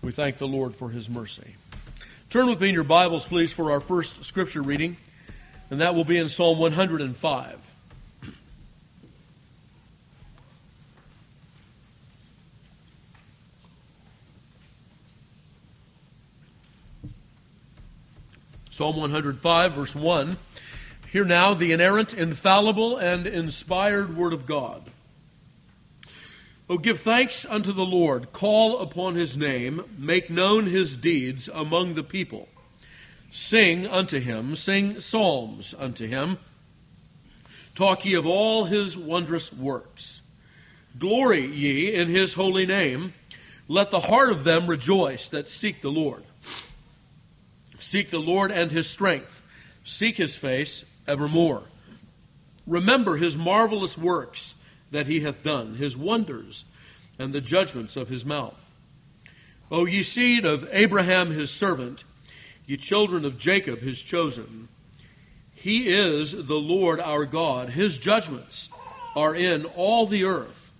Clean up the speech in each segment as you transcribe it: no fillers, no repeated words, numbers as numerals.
We thank the Lord for His mercy. Turn with me in your Bibles, please, for our first scripture reading, and that will be in Psalm 105. Psalm 105, verse 1. Hear now the inerrant, infallible, and inspired Word of God. O give thanks unto the Lord, call upon His name, make known His deeds among the people. Sing unto Him, sing psalms unto Him. Talk ye of all His wondrous works. Glory ye in His holy name. Let the heart of them rejoice that seek the Lord. Seek the Lord and His strength. Seek His face evermore. Remember His marvelous works that He hath done, His wonders, and the judgments of His mouth. O ye seed of Abraham His servant, ye children of Jacob His chosen. He is the Lord our God. His judgments are in all the earth.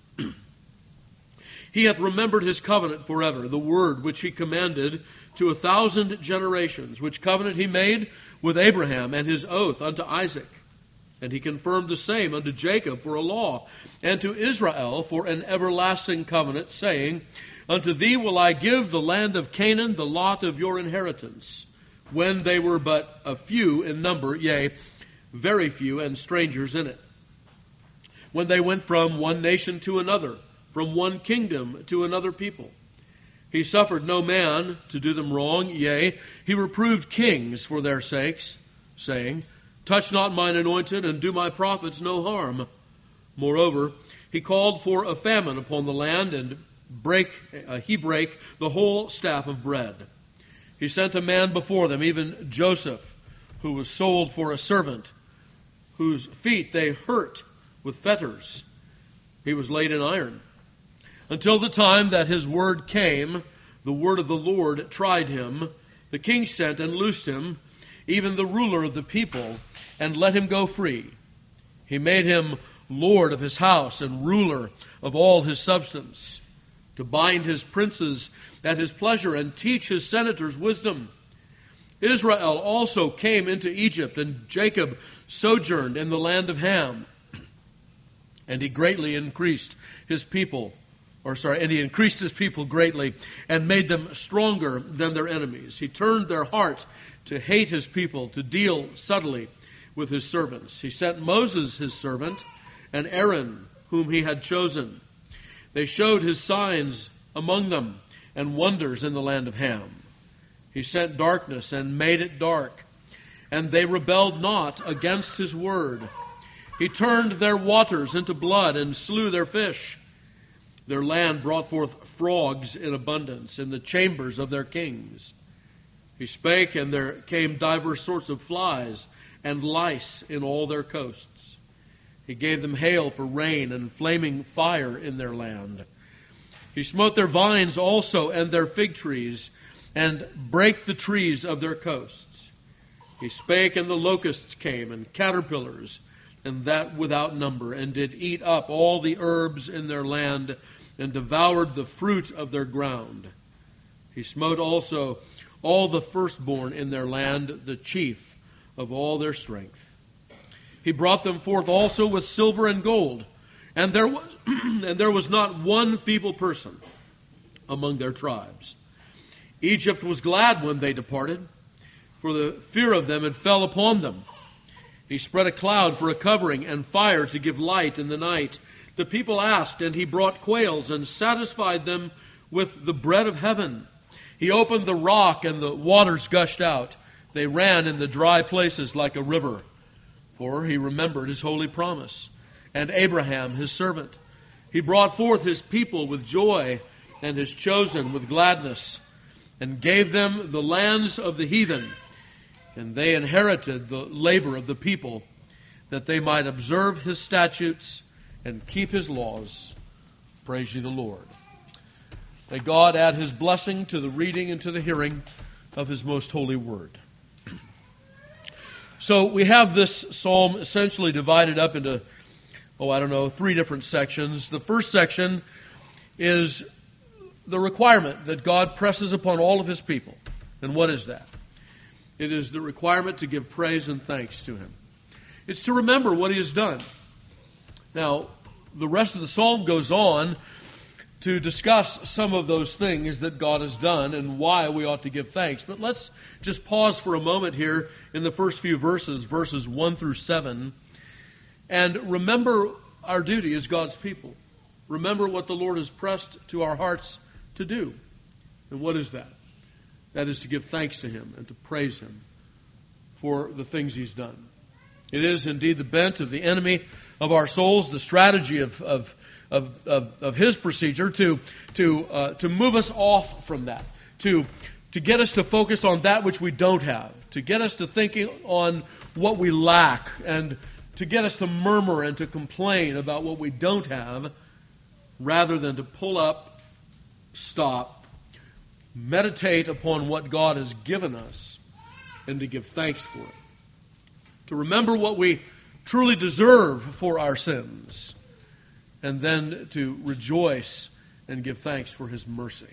He hath remembered His covenant forever, the word which He commanded to 1,000 generations, which covenant He made with Abraham, and His oath unto Isaac. And He confirmed the same unto Jacob for a law, and to Israel for an everlasting covenant, saying, Unto thee will I give the land of Canaan, the lot of your inheritance, when they were but a few in number, yea, very few, and strangers in it. When they went from one nation to another, from one kingdom to another people. He suffered no man to do them wrong, yea, He reproved kings for their sakes, saying, Touch not mine anointed, and do my prophets no harm. Moreover, He called for a famine upon the land, and He brake the whole staff of bread. He sent a man before them, even Joseph, who was sold for a servant, whose feet they hurt with fetters. He was laid in iron. Until the time that His word came, the word of the Lord tried him. The king sent and loosed him, even the ruler of the people, and let him go free. He made him lord of his house and ruler of all his substance, to bind his princes at his pleasure and teach his senators wisdom. Israel also came into Egypt, and Jacob sojourned in the land of Ham. And he increased his people greatly, and made them stronger than their enemies. He turned their heart to hate His people, to deal subtly with His servants. He sent Moses His servant, and Aaron, whom He had chosen. They showed His signs among them, and wonders in the land of Ham. He sent darkness, and made it dark, and they rebelled not against His word. He turned their waters into blood, and slew their fish. Their land brought forth frogs in abundance in the chambers of their kings. He spake, and there came divers sorts of flies and lice in all their coasts. He gave them hail for rain, and flaming fire in their land. He smote their vines also, and their fig trees, and brake the trees of their coasts. He spake, and the locusts came, and caterpillars, and that without number, and did eat up all the herbs in their land, and devoured the fruit of their ground. He smote also all the firstborn in their land, the chief of all their strength. He brought them forth also with silver and gold, and there was not one feeble person among their tribes. Egypt was glad when they departed, for the fear of them had fell upon them. He spread a cloud for a covering, and fire to give light in the night. The people asked, and He brought quails, and satisfied them with the bread of heaven. He opened the rock, and the waters gushed out. They ran in the dry places like a river. For He remembered His holy promise, and Abraham His servant. He brought forth His people with joy, and His chosen with gladness, and gave them the lands of the heathen. And they inherited the labor of the people, that they might observe His statutes and keep His laws. Praise ye the Lord. May God add His blessing to the reading and to the hearing of His most holy word. So we have this psalm essentially divided up into, three different sections. The first section is the requirement that God presses upon all of His people. And what is that? It is the requirement to give praise and thanks to Him. It's to remember what He has done. Now, the rest of the psalm goes on to discuss some of those things that God has done and why we ought to give thanks. But let's just pause for a moment here in the first few verses, verses 1 through 7, and remember our duty as God's people. Remember what the Lord has pressed to our hearts to do. And what is that? That is to give thanks to Him and to praise Him for the things He's done. It is indeed the bent of the enemy of our souls, the strategy of his procedure to move us off from that, to get us to focus on that which we don't have, to get us to thinking on what we lack, and to get us to murmur and to complain about what we don't have, rather than to pull up, stop, meditate upon what God has given us, and to give thanks for it. To remember what we truly deserve for our sins, and then to rejoice and give thanks for His mercy.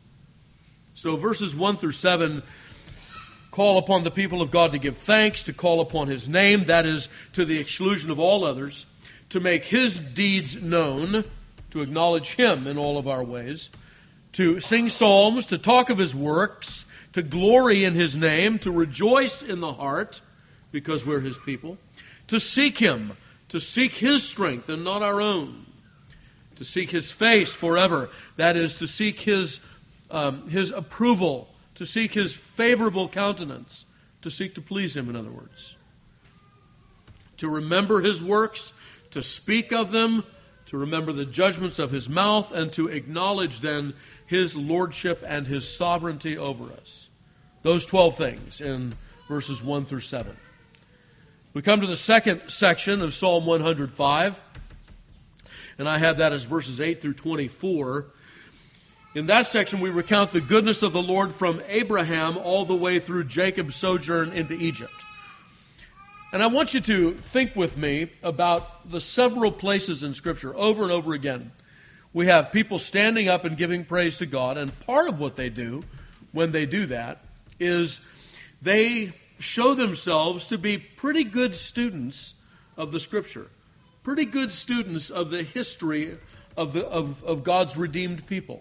So verses 1 through 7 call upon the people of God to give thanks, to call upon His name, that is, to the exclusion of all others, to make His deeds known, to acknowledge Him in all of our ways, to sing psalms, to talk of His works, to glory in His name, to rejoice in the heart, because we're His people, to seek Him, to seek His strength and not our own, to seek His face forever, that is, to seek His approval, to seek His favorable countenance, to seek to please Him, in other words. To remember His works, to speak of them, to remember the judgments of His mouth, and to acknowledge then His lordship and His sovereignty over us. Those 12 things in verses 1 through 7. We come to the second section of Psalm 105, and I have that as verses 8 through 24. In that section, we recount the goodness of the Lord from Abraham all the way through Jacob's sojourn into Egypt. And I want you to think with me about the several places in Scripture, over and over again. We have people standing up and giving praise to God, and part of what they do when they do that is they show themselves to be pretty good students of the Scripture, pretty good students of the history of God's redeemed people.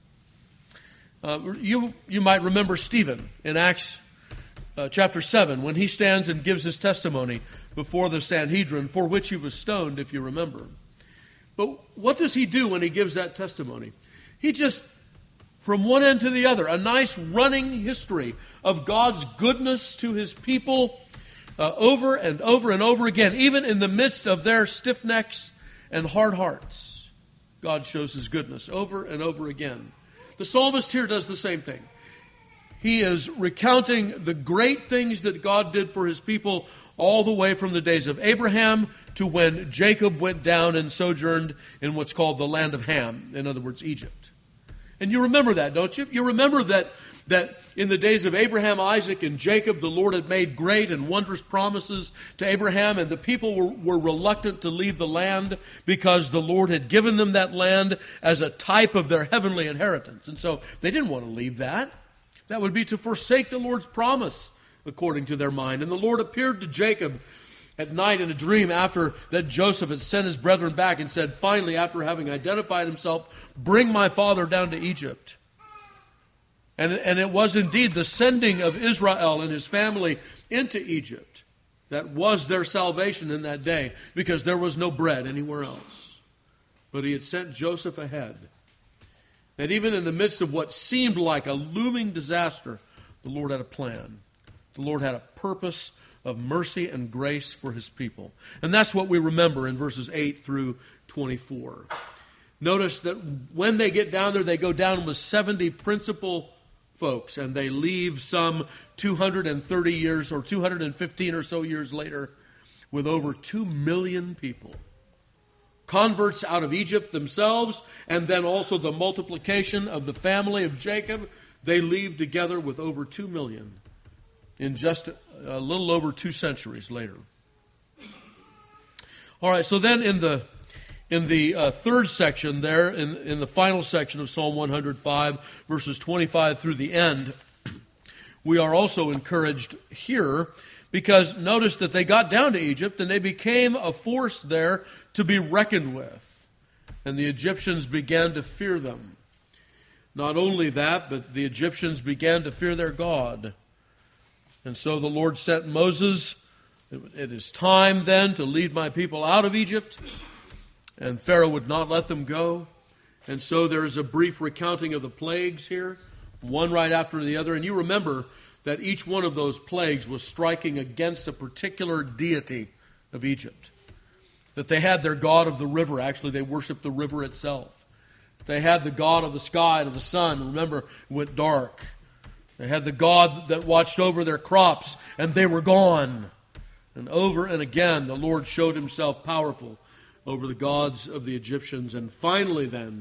You might remember Stephen in Acts chapter 7 when he stands and gives his testimony before the Sanhedrin, for which he was stoned, if you remember. But what does he do when he gives that testimony? He just, from one end to the other, a nice running history of God's goodness to His people over and over and over again, even in the midst of their stiff necks and hard hearts. God shows His goodness over and over again. The psalmist here does the same thing. He is recounting the great things that God did for His people all the way from the days of Abraham to when Jacob went down and sojourned in what's called the land of Ham, in other words, Egypt. And you remember that, don't you? You remember that in the days of Abraham, Isaac, and Jacob, the Lord had made great and wondrous promises to Abraham, and the people were reluctant to leave the land because the Lord had given them that land as a type of their heavenly inheritance. And so they didn't want to leave that. That would be to forsake the Lord's promise, according to their mind. And the Lord appeared to Jacob at night in a dream after that Joseph had sent his brethren back and said, finally, after having identified himself, bring my father down to Egypt. And it was indeed the sending of Israel and his family into Egypt that was their salvation in that day, because there was no bread anywhere else. But He had sent Joseph ahead. That even in the midst of what seemed like a looming disaster, the Lord had a plan. The Lord had a purpose of mercy and grace for His people. And that's what we remember in verses 8 through 24. Notice that when they get down there, they go down with 70 principal folks, and they leave some 230 years or 215 or so years later with over 2 million people. Converts out of Egypt themselves, and then also the multiplication of the family of Jacob. They leave together with over 2 million in just a little over 2 centuries later. All right, so then in In the third section there, in the final section of Psalm 105, verses 25 through the end, we are also encouraged here because notice that they got down to Egypt and they became a force there to be reckoned with. And the Egyptians began to fear them. Not only that, but the Egyptians began to fear their God. And so the Lord sent Moses. It is time then to lead my people out of Egypt. And Pharaoh would not let them go. And so there is a brief recounting of the plagues here, one right after the other. And you remember that each one of those plagues was striking against a particular deity of Egypt. That they had their god of the river. Actually, they worshiped the river itself. They had the god of the sky and of the sun. Remember, it went dark. They had the god that watched over their crops, and they were gone. And over and again, the Lord showed himself powerful over the gods of the Egyptians. And finally then,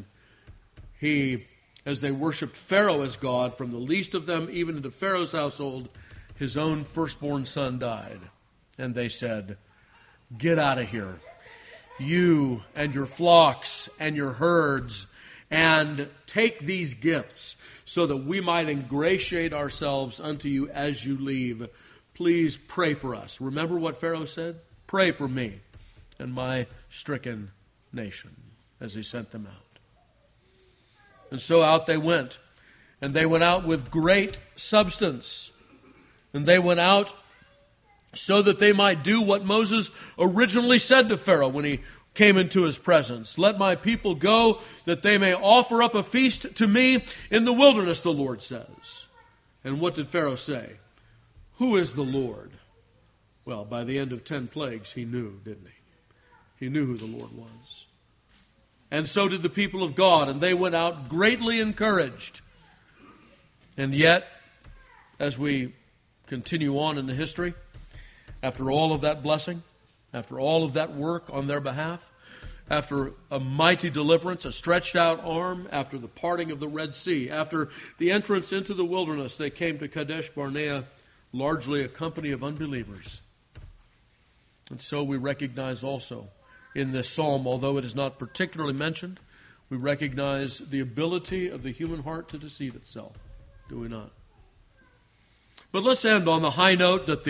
as they worshipped Pharaoh as God, from the least of them even into Pharaoh's household, his own firstborn son died. And they said, "Get out of here, you and your flocks and your herds, and take these gifts so that we might ingratiate ourselves unto you as you leave. Please pray for us." Remember what Pharaoh said? "Pray for me and my stricken nation," as he sent them out. And so out they went. And they went out with great substance. And they went out so that they might do what Moses originally said to Pharaoh when he came into his presence. "Let my people go that they may offer up a feast to me in the wilderness," the Lord says. And what did Pharaoh say? "Who is the Lord?" Well, by the end of 10 plagues, he knew, didn't he? He knew who the Lord was. And so did the people of God, and they went out greatly encouraged. And yet, as we continue on in the history, after all of that blessing, after all of that work on their behalf, after a mighty deliverance, a stretched out arm, after the parting of the Red Sea, after the entrance into the wilderness, they came to Kadesh Barnea, largely a company of unbelievers. And so we recognize also in this psalm, although it is not particularly mentioned, we recognize the ability of the human heart to deceive itself. Do we not? But let's end on the high note that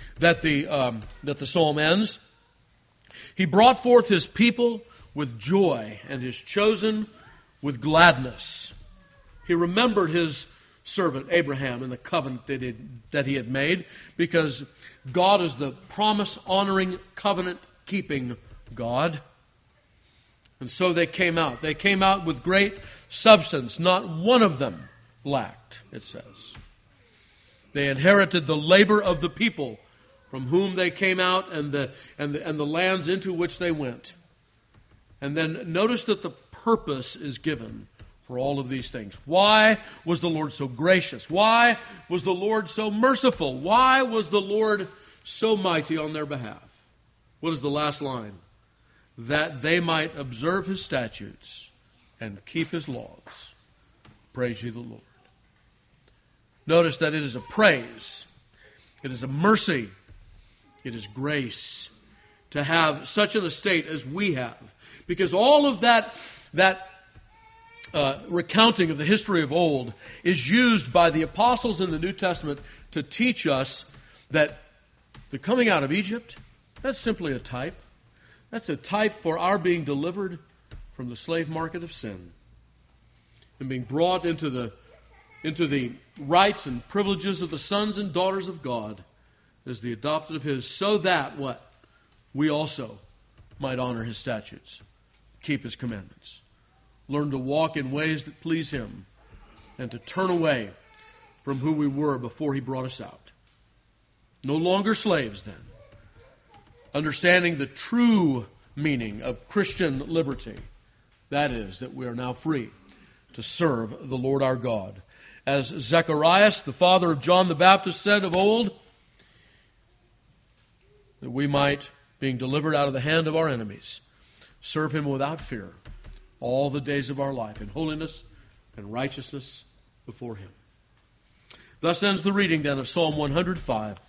the psalm ends. He brought forth his people with joy and his chosen with gladness. He remembered his servant Abraham and the covenant that he had made, because God is the promise-honoring, covenant-keeping God. And so they came out. They came out with great substance. Not one of them lacked, it says. They inherited the labor of the people from whom they came out and the lands into which they went. And then notice that the purpose is given for all of these things. Why was the Lord so gracious? Why was the Lord so merciful? Why was the Lord so mighty on their behalf? What is the last line? That they might observe his statutes and keep his laws. Praise ye the Lord. Notice that it is a praise. It is a mercy. It is grace to have such an estate as we have. Because all of that recounting of the history of old is used by the apostles in the New Testament to teach us that the coming out of Egypt, that's simply a type. That's a type for our being delivered from the slave market of sin and being brought into the rights and privileges of the sons and daughters of God as the adopted of his, so that what? We also might honor his statutes, keep his commandments, learn to walk in ways that please him, and to turn away from who we were before he brought us out. No longer slaves then. Understanding the true meaning of Christian liberty, that is, that we are now free to serve the Lord our God. As Zacharias, the father of John the Baptist, said of old, that we might, being delivered out of the hand of our enemies, serve him without fear all the days of our life in holiness and righteousness before him. Thus ends the reading then of Psalm 105.